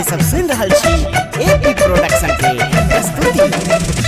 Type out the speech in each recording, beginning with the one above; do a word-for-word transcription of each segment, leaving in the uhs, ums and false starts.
अपने सब सुन रहल छी एपी प्रोडक्शन के प्रस्तुति।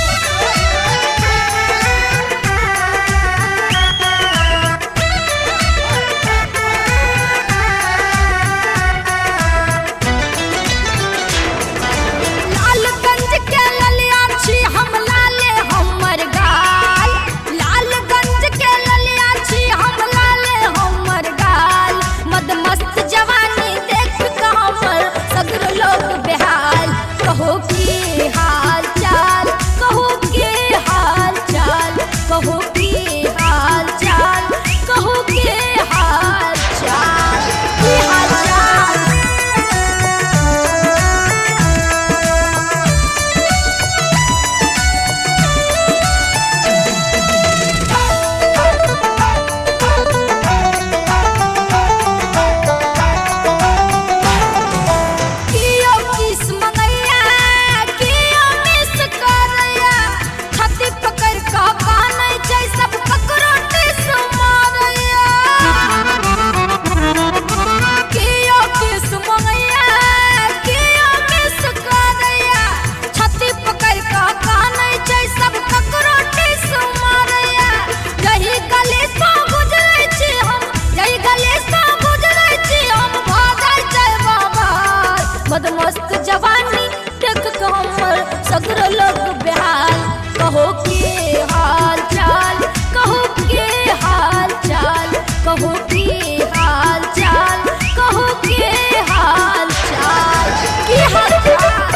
मस्त जवानी देख के हमर सगरो लोग बेहाल, कहो के हाल चाल, कहो के हाल चाल, कहो के हाल चाल, कहो के हाल चाल, की हाल चाल।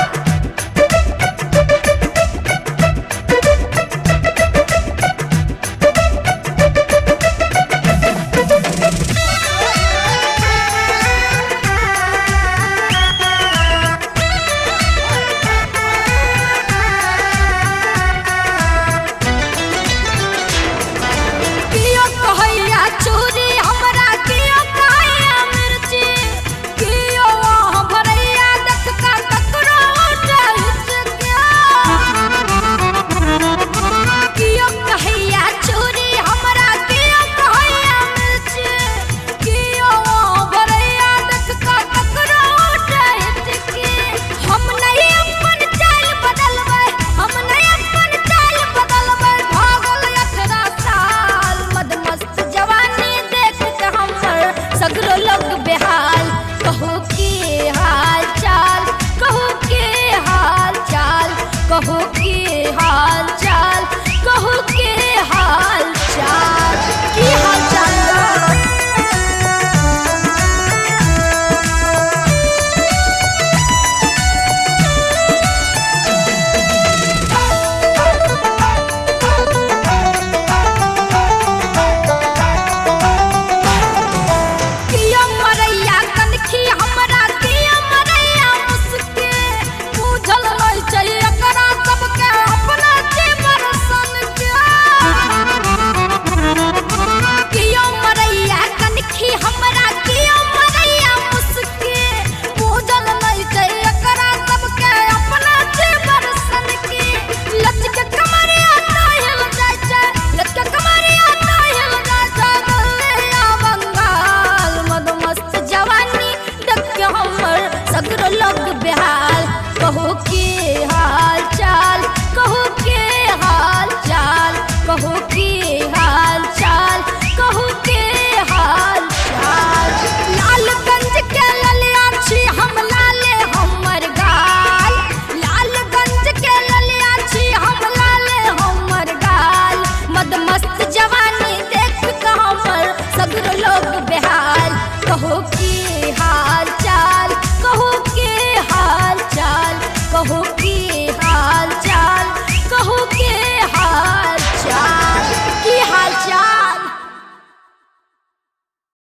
सगरो लोग बेहाल, कहो के हाल चाल, कहो के हाल चाल, कहो के हाल चाल, कहो के